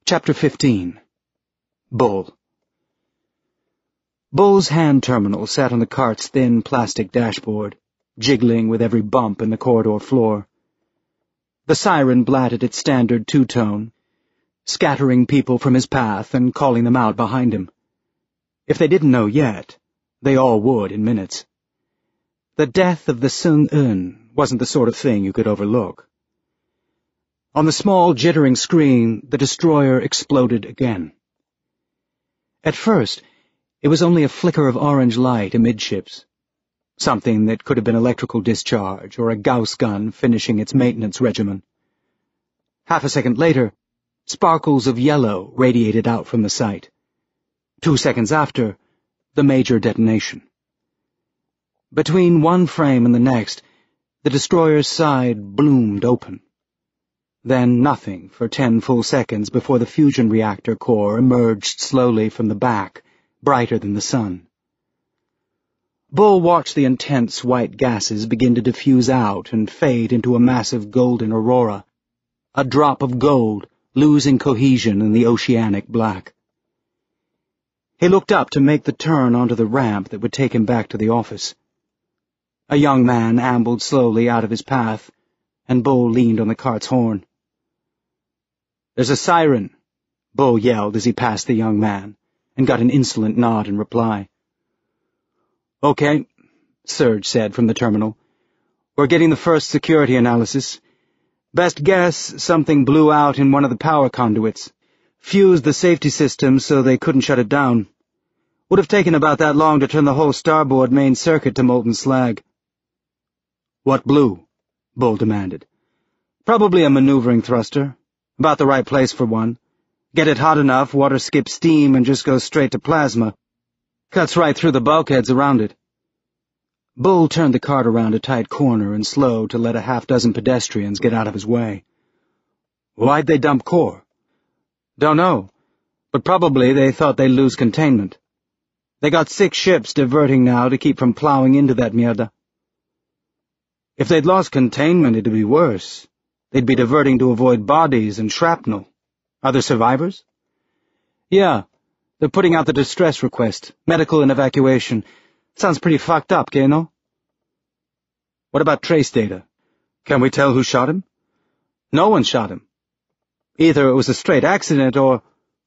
Chapter 15. Bull. Bull's hand terminal sat on the cart's thin plastic dashboard, jiggling with every bump in the corridor floor. The siren blatted its standard two-tone, scattering people from his path and calling them out behind him. If they didn't know yet, they all would in minutes. The death of the Sung-Un wasn't the sort of thing you could overlook. On the small, jittering screen, the destroyer exploded again. At first, it was only a flicker of orange light amidships, something that could have been electrical discharge or a Gauss gun finishing its maintenance regimen. Half a second later, sparkles of yellow radiated out from the site. 2 seconds after, the major detonation. Between one frame and the next, the destroyer's side bloomed open. Then nothing for 10 full seconds before the fusion reactor core emerged slowly from the back, brighter than the sun. Bull watched the intense white gases begin to diffuse out and fade into a massive golden aurora, a drop of gold losing cohesion in the oceanic black. He looked up to make the turn onto the ramp that would take him back to the office. A young man ambled slowly out of his path, and Bull leaned on the cart's horn. "There's a siren," Bull yelled as he passed the young man, and got an insolent nod in reply. "Okay," Serge said from the terminal. "We're getting the first security analysis. Best guess, something blew out in one of the power conduits. Fused the safety system so they couldn't shut it down. Would have taken about that long to turn the whole starboard main circuit to molten slag." "What blew?" Bull demanded. "Probably a maneuvering thruster. About the right place for one. Get it hot enough, water skips steam and just goes straight to plasma. Cuts right through the bulkheads around it." Bull turned the cart around a tight corner and slowed to let a half-dozen pedestrians get out of his way. "Why'd they dump core?" "Don't know, but probably they thought they'd lose containment. They got 6 ships diverting now to keep from plowing into that mierda." "If they'd lost containment, it'd be worse. They'd be diverting to avoid bodies and shrapnel. Are there survivors?" "Yeah, they're putting out the distress request, medical and evacuation. Sounds pretty fucked up, no?" "What about trace data? Can we tell who shot him?" "No one shot him. Either it was a straight accident or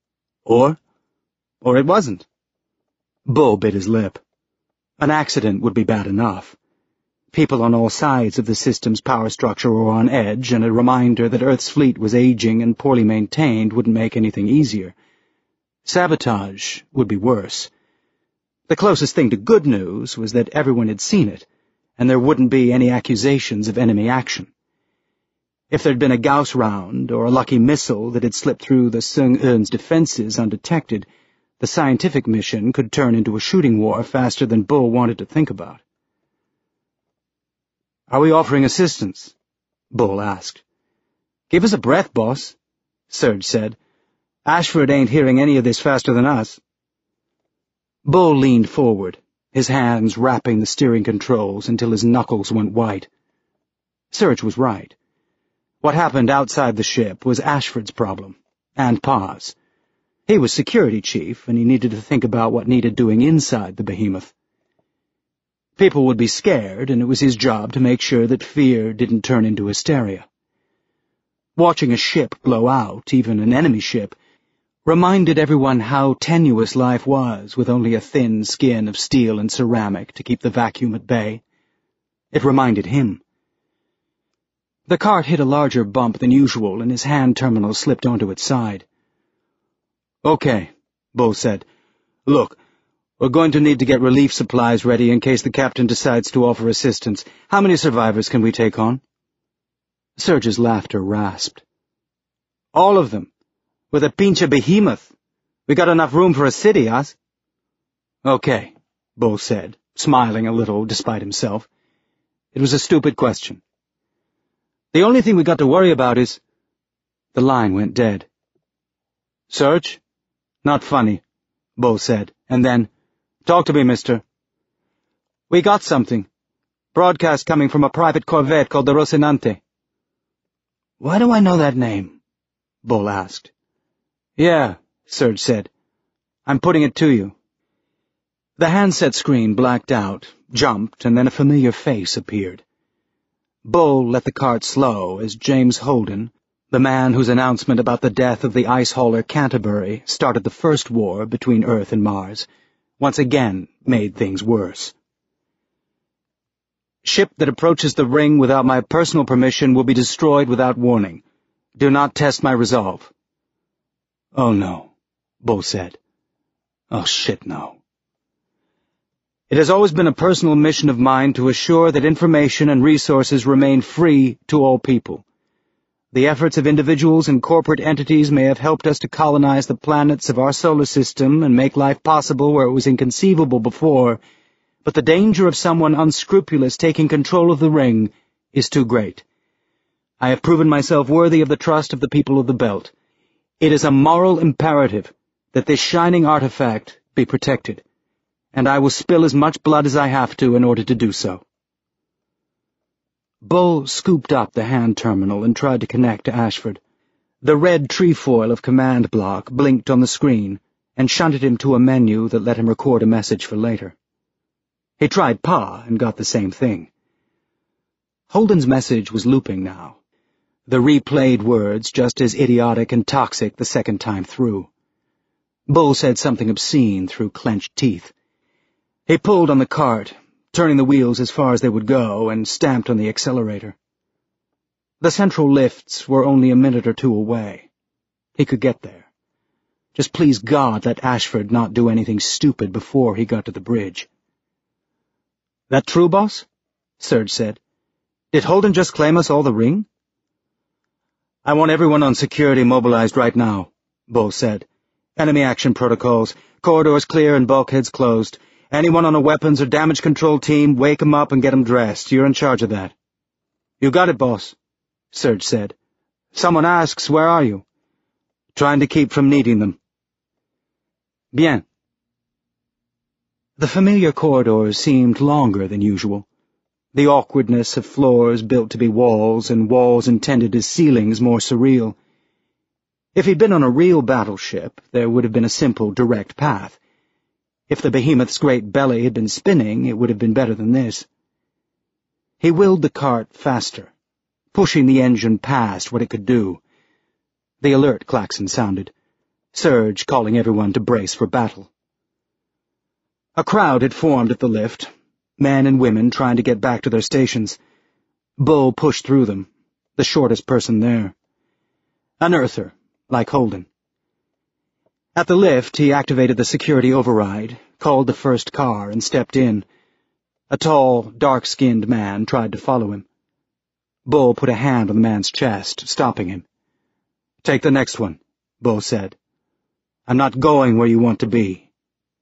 it wasn't." Bull bit his lip. An accident would be bad enough. People on all sides of the system's power structure were on edge, and a reminder that Earth's fleet was aging and poorly maintained wouldn't make anything easier. Sabotage would be worse. The closest thing to good news was that everyone had seen it, and there wouldn't be any accusations of enemy action. If there'd been a Gauss round or a lucky missile that had slipped through the Sung-Un's defenses undetected, the scientific mission could turn into a shooting war faster than Bull wanted to think about. "Are we offering assistance?" Bull asked. "Give us a breath, boss," Serge said. "Ashford ain't hearing any of this faster than us." Bull leaned forward, his hands wrapping the steering controls until his knuckles went white. Serge was right. What happened outside the ship was Ashford's problem, and Pa's. He was security chief, and he needed to think about what needed doing inside the behemoth. People would be scared, and it was his job to make sure that fear didn't turn into hysteria. Watching a ship blow out, even an enemy ship, reminded everyone how tenuous life was with only a thin skin of steel and ceramic to keep the vacuum at bay. It reminded him. The cart hit a larger bump than usual, and his hand terminal slipped onto its side. "Okay," Bull said. "Look, we're going to need to get relief supplies ready in case the captain decides to offer assistance. How many survivors can we take on?" Serge's laughter rasped. "All of them. With a pinche behemoth. We got enough room for a city, us?" "Okay," Bull said, smiling a little despite himself. It was a stupid question. "The only thing we got to worry about is—" The line went dead. "Serge?" "Not funny," Bull said, and then, "Talk to me, mister." "We got something. Broadcast coming from a private corvette called the Rocinante." "Why do I know that name?" Bull asked. "Yeah," Serge said. "I'm putting it to you." The handset screen blacked out, jumped, and then a familiar face appeared. Bull let the cart slow as James Holden, the man whose announcement about the death of the ice hauler Canterbury started the first war between Earth and Mars, once again made things worse. "Ship that approaches the ring without my personal permission will be destroyed without warning. Do not test my resolve." "Oh, no," Bull said. "Oh, shit, no." "It has always been a personal mission of mine to assure that information and resources remain free to all people. The efforts of individuals and corporate entities may have helped us to colonize the planets of our solar system and make life possible where it was inconceivable before, but the danger of someone unscrupulous taking control of the ring is too great. I have proven myself worthy of the trust of the people of the Belt. It is a moral imperative that this shining artifact be protected, and I will spill as much blood as I have to in order to do so." Bull scooped up the hand terminal and tried to connect to Ashford. The red trefoil of command block blinked on the screen and shunted him to a menu that let him record a message for later. He tried PA and got the same thing. Holden's message was looping now, the replayed words just as idiotic and toxic the second time through. Bull said something obscene through clenched teeth. He pulled on the cart, turning the wheels as far as they would go, and stamped on the accelerator. The central lifts were only a minute or two away. He could get there. Just please God let Ashford not do anything stupid before he got to the bridge. "That true, boss?" Serge said. "Did Holden just claim us all the ring?" "I want everyone on security mobilized right now," Bull said. "Enemy action protocols, corridors clear and bulkheads closed. Anyone on a weapons or damage control team, wake 'em up and get 'em dressed. You're in charge of that." "You got it, boss," Serge said. "Someone asks, where are you?" "Trying to keep from needing them." "Bien." The familiar corridors seemed longer than usual. The awkwardness of floors built to be walls and walls intended as ceilings more surreal. If he'd been on a real battleship, there would have been a simple, direct path. If the behemoth's great belly had been spinning, it would have been better than this. He willed the cart faster, pushing the engine past what it could do. The alert klaxon sounded, Serge calling everyone to brace for battle. A crowd had formed at the lift, men and women trying to get back to their stations. Bull pushed through them, the shortest person there. An Earther, like Holden. At the lift, he activated the security override, called the first car, and stepped in. A tall, dark-skinned man tried to follow him. Bull put a hand on the man's chest, stopping him. "Take the next one," Bull said. "I'm not going where you want to be."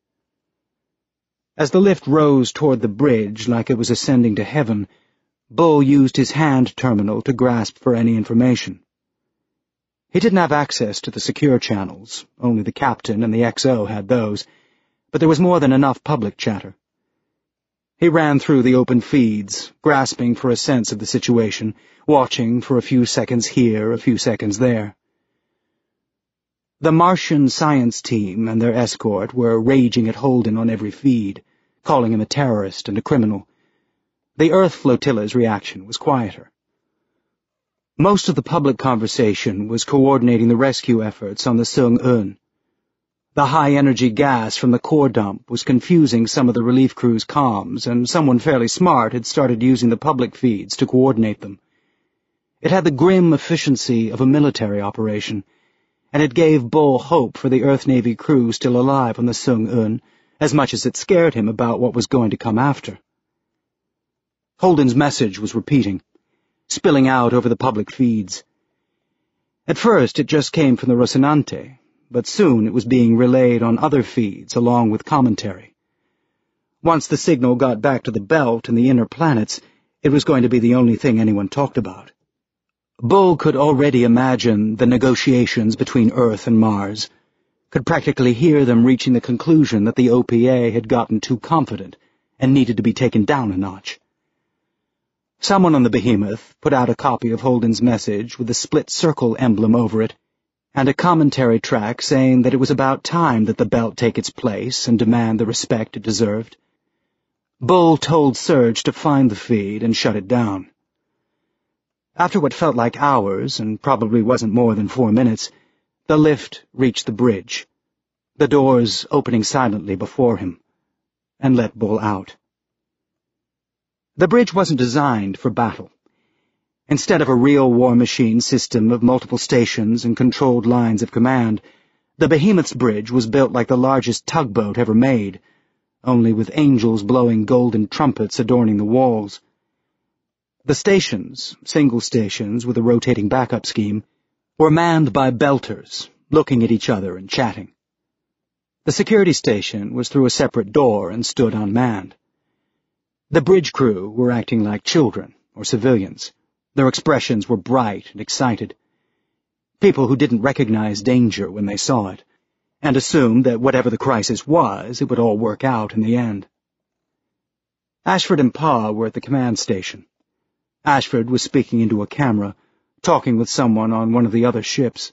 As the lift rose toward the bridge like it was ascending to heaven, Bull used his hand terminal to grasp for any information. He didn't have access to the secure channels, only the captain and the XO had those, but there was more than enough public chatter. He ran through the open feeds, grasping for a sense of the situation, watching for a few seconds here, a few seconds there. The Martian science team and their escort were raging at Holden on every feed, calling him a terrorist and a criminal. The Earth flotilla's reaction was quieter. Most of the public conversation was coordinating the rescue efforts on the Sung-Un. The high-energy gas from the core dump was confusing some of the relief crew's comms, and someone fairly smart had started using the public feeds to coordinate them. It had the grim efficiency of a military operation, and it gave Bull hope for the Earth Navy crew still alive on the Sung-Un, as much as it scared him about what was going to come after. Holden's message was repeating, spilling out over the public feeds. At first it just came from the Rocinante, but soon it was being relayed on other feeds along with commentary. Once the signal got back to the Belt and the inner planets, it was going to be the only thing anyone talked about. Bull could already imagine the negotiations between Earth and Mars, could practically hear them reaching the conclusion that the OPA had gotten too confident and needed to be taken down a notch. Someone on the behemoth put out a copy of Holden's message with the split circle emblem over it, and a commentary track saying that it was about time that the belt take its place and demand the respect it deserved. Bull told Surge to find the feed and shut it down. After what felt like hours, and probably wasn't more than 4 minutes, the lift reached the bridge, the doors opening silently before him, and let Bull out. The bridge wasn't designed for battle. Instead of a real war machine system of multiple stations and controlled lines of command, the Behemoth's bridge was built like the largest tugboat ever made, only with angels blowing golden trumpets adorning the walls. The stations, single stations with a rotating backup scheme, were manned by belters, looking at each other and chatting. The security station was through a separate door and stood unmanned. The bridge crew were acting like children or civilians. Their expressions were bright and excited. People who didn't recognize danger when they saw it, and assumed that whatever the crisis was, it would all work out in the end. Ashford and Pa were at the command station. Ashford was speaking into a camera, talking with someone on one of the other ships.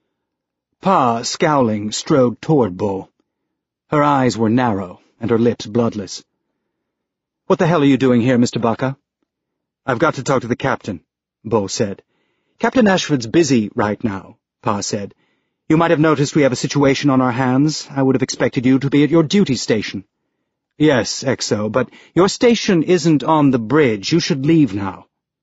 Pa, scowling, strode toward Bull. Her eyes were narrow, and her lips bloodless. "What the hell are you doing here, Mr. Baca?" "I've got to talk to the captain," Bull said. "Captain Ashford's busy right now," Pa said. "You might have noticed we have a situation on our hands. I would have expected you to be at your duty station." "Yes, XO, but your station isn't on the bridge. You should leave now."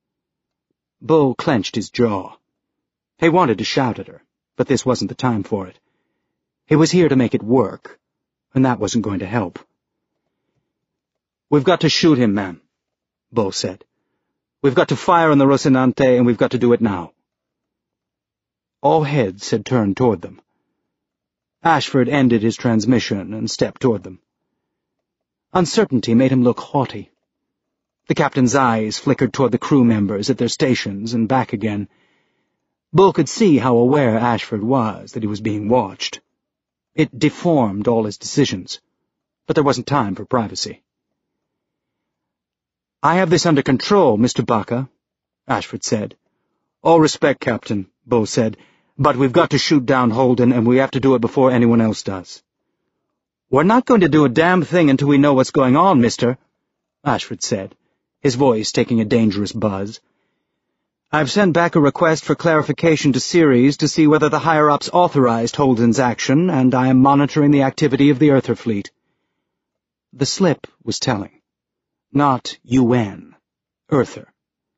Bull clenched his jaw. He wanted to shout at her, but this wasn't the time for it. He was here to make it work, and that wasn't going to help. "We've got to shoot him, ma'am," Bull said. "We've got to fire on the Rocinante, and we've got to do it now." All heads had turned toward them. Ashford ended his transmission and stepped toward them. Uncertainty made him look haughty. The captain's eyes flickered toward the crew members at their stations and back again. Bull could see how aware Ashford was that he was being watched. It deformed all his decisions, but there wasn't time for privacy. "I have this under control, Mr. Baca," Ashford said. "All respect, Captain," Bull said, "but we've got to shoot down Holden, and we have to do it before anyone else does." "We're not going to do a damn thing until we know what's going on, mister," Ashford said, his voice taking a dangerous buzz. "I've sent back a request for clarification to Ceres to see whether the higher-ups authorized Holden's action, and I am monitoring the activity of the Earther fleet." The slip was telling. Not UN, Earther.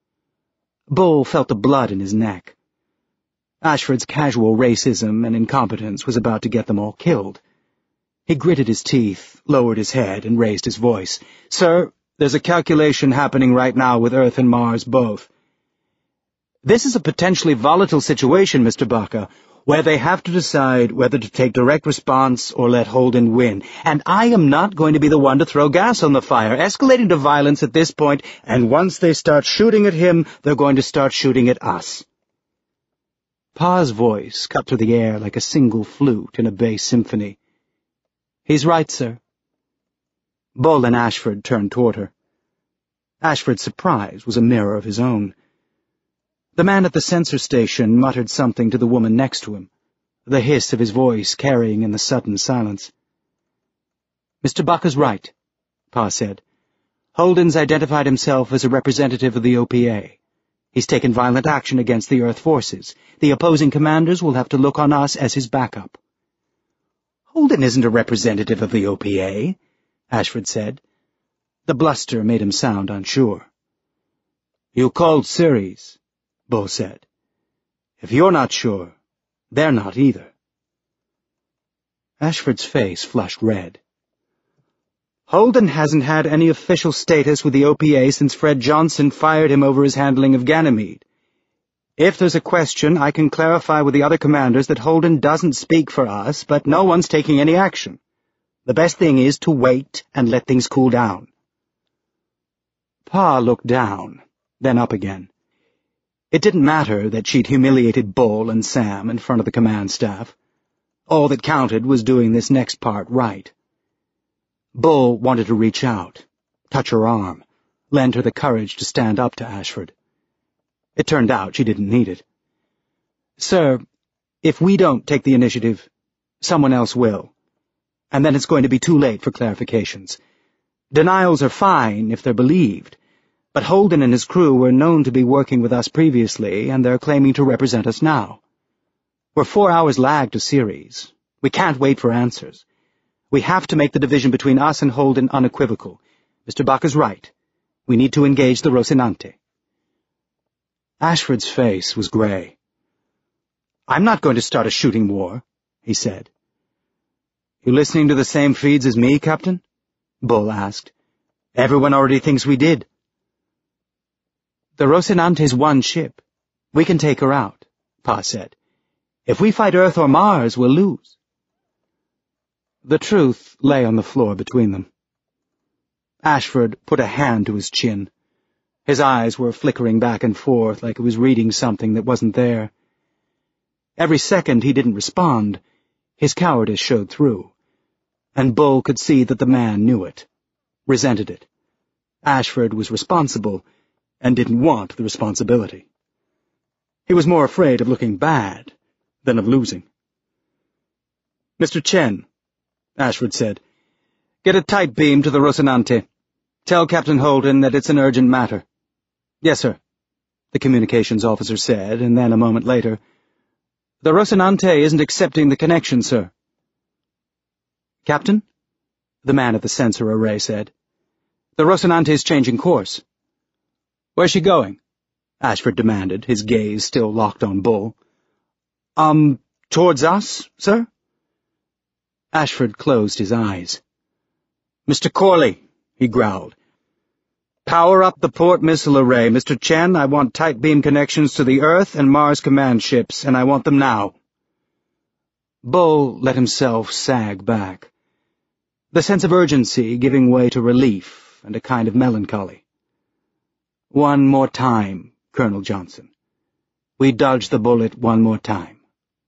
Bull felt the blood in his neck. Ashford's casual racism and incompetence was about to get them all killed. He gritted his teeth, lowered his head, and raised his voice. "Sir, there's a calculation happening right now with Earth and Mars both. This is a potentially volatile situation, Mr. Baca, where they have to decide whether to take direct response or let Holden win. And I am not going to be the one to throw gas on the fire, escalating to violence at this point, and once they start shooting at him, they're going to start shooting at us." Pa's voice cut through the air like a single flute in a bass symphony. "He's right, sir." Bull and Ashford turned toward her. Ashford's surprise was a mirror of his own. The man at the sensor station muttered something to the woman next to him, the hiss of his voice carrying in the sudden silence. "Mr. Baca's right," Pa said. "Holden's identified himself as a representative of the OPA. He's taken violent action against the Earth forces. The opposing commanders will have to look on us as his backup." "Holden isn't a representative of the OPA," Ashford said. The bluster made him sound unsure. "You called Ceres," Bull said. "If you're not sure, they're not either." Ashford's face flushed red. "Holden hasn't had any official status with the OPA since Fred Johnson fired him over his handling of Ganymede. If there's a question, I can clarify with the other commanders that Holden doesn't speak for us, but no one's taking any action. The best thing is to wait and let things cool down." Pa looked down, then up again. It didn't matter that she'd humiliated Bull and Sam in front of the command staff. All that counted was doing this next part right. Bull wanted to reach out, touch her arm, lend her the courage to stand up to Ashford. It turned out she didn't need it. "Sir, If we don't take the initiative, someone else will. And then it's going to be too late for clarifications. Denials are fine if they're believed, but Holden and his crew were known to be working with us previously, and they're claiming to represent us now. We're 4 hours lag to Ceres. We can't wait for answers. We have to make the division between us and Holden unequivocal. Mr. Bacca's right. We need to engage the Rocinante. Ashford's face was grey. I'm not going to start a shooting war, he said. You listening to the same feeds as me, Captain? Bull asked. Everyone already thinks we did. The Rocinante's one ship. We can take her out, Pa said. If we fight Earth or Mars, we'll lose. The truth lay on the floor between them. Ashford put a hand to his chin. His eyes were flickering back and forth like he was reading something that wasn't there. Every second he didn't respond, his cowardice showed through, and Bull could see that the man knew it, resented it. Ashford was responsible and didn't want the responsibility. He was more afraid of looking bad than of losing. Mr. Chen, Ashford said, get a tight beam to the Rocinante. Tell Captain Holden that it's an urgent matter. Yes, sir, the communications officer said, and then a moment later, the Rocinante isn't accepting the connection, sir. Captain? The man at the sensor array said. The Rocinante is changing course. Where's she going? Ashford demanded, his gaze still locked on Bull. Towards us, sir? Ashford closed his eyes. Mr. Corley, he growled. Power up the port missile array. Mr. Chen, I want tight beam connections to the Earth and Mars command ships, and I want them now. Bull let himself sag back, the sense of urgency giving way to relief and a kind of melancholy. One more time, Colonel Johnson. We dodged the bullet one more time.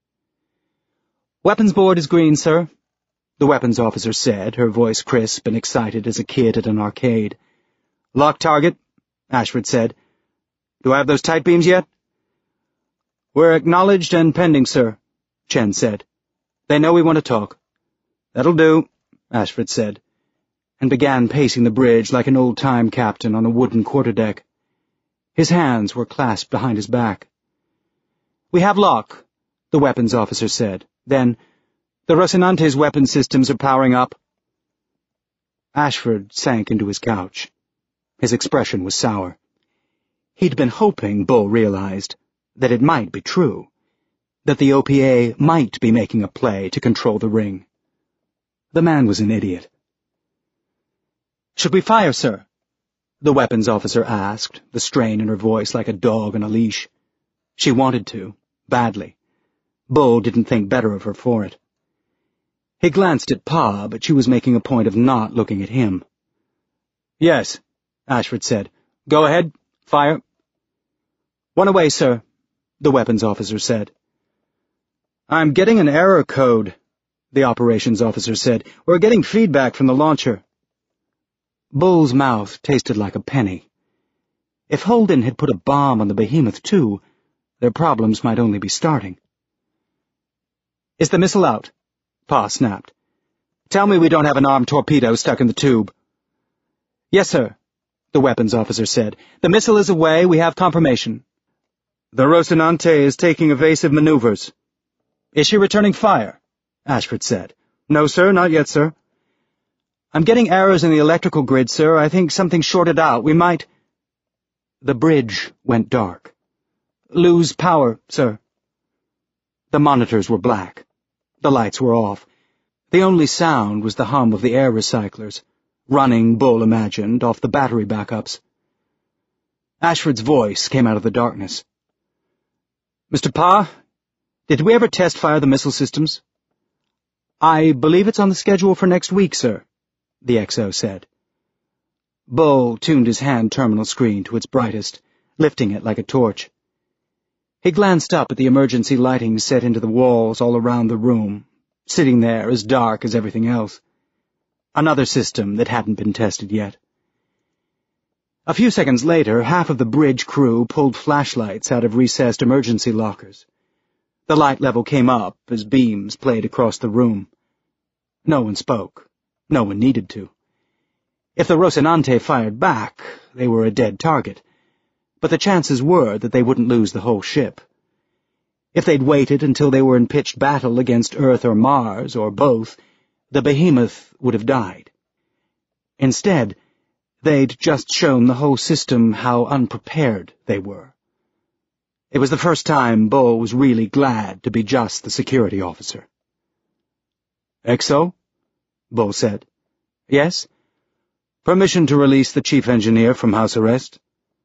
Weapons board is green, sir, the weapons officer said, her voice crisp and excited as a kid at an arcade. Lock target, Ashford said. Do I have those tight beams yet? We're acknowledged and pending, sir, Chen said. They know we want to talk. That'll do, Ashford said, and began pacing the bridge like an old-time captain on a wooden quarterdeck. His hands were clasped behind his back. We have lock, the weapons officer said. Then, the Rocinante's weapon systems are powering up. Ashford sank into his couch. His expression was sour. He'd been hoping, Bull realized, that it might be true, that the OPA might be making a play to control the ring. The man was an idiot. Should we fire, sir? The weapons officer asked, the strain in her voice like a dog on a leash. She wanted to, badly. Bull didn't think better of her for it. He glanced at Pa, but she was making a point of not looking at him. Yes, Ashford said. Go ahead. Fire. One away, sir, the weapons officer said. I'm getting an error code, the operations officer said. We're getting feedback from the launcher. Bull's mouth tasted like a penny. If Holden had put a bomb on the Behemoth, too, their problems might only be starting. Is the missile out? Pa snapped. Tell me we don't have an armed torpedo stuck in the tube. Yes, sir, the weapons officer said. The missile is away. We have confirmation. The Rocinante is taking evasive maneuvers. Is she returning fire? Ashford said. No, sir, not yet, sir. I'm getting errors in the electrical grid, sir. I think something shorted out. We might... The bridge went dark. Lose power, sir. The monitors were black. The lights were off. The only sound was the hum of the air recyclers, running, Bull imagined, off the battery backups. Ashford's voice came out of the darkness. Mr. Pa, did we ever test-fire the missile systems? I believe it's on the schedule for next week, sir, the XO said. Bull tuned his hand terminal screen to its brightest, lifting it like a torch. He glanced up at the emergency lighting set into the walls all around the room, sitting there as dark as everything else. Another system that hadn't been tested yet. A few seconds later, half of the bridge crew pulled flashlights out of recessed emergency lockers. The light level came up as beams played across the room. No one spoke. No one needed to. If the Rocinante fired back, they were a dead target, but the chances were that they wouldn't lose the whole ship. If they'd waited until they were in pitched battle against Earth or Mars, or both, the behemoth would have died. Instead, they'd just shown the whole system how unprepared they were. It was the first time Bull was really glad to be just the security officer. "XO?" Bull said. "Yes? Permission to release the chief engineer from house arrest?"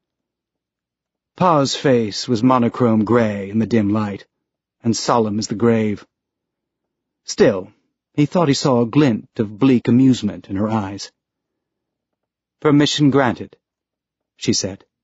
Pa's face was monochrome gray in the dim light, and solemn as the grave. Still, he thought he saw a glint of bleak amusement in her eyes. "Permission granted," she said.